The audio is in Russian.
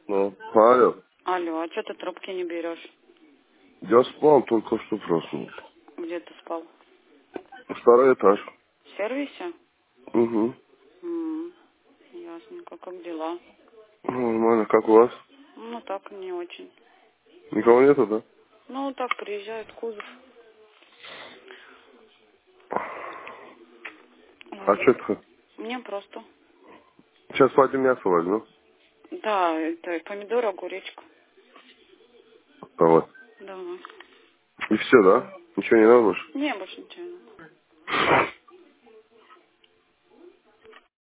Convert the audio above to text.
Ну, алло. Алло, а что ты трубки не берешь? Я спал, только что проснулся. Где ты спал? Второй этаж. В сервисе? Угу. Ясненько, как дела? Нормально, как у вас? Ну так, не очень. Никого нету, да? Ну так, приезжает кузов. А Вот. что это? Мне просто. Сейчас пойдем мясо возьму. Да, это помидор, огуречка. Давай. Давай. И все, да? Ничего не надо больше? Не, больше ничего не надо.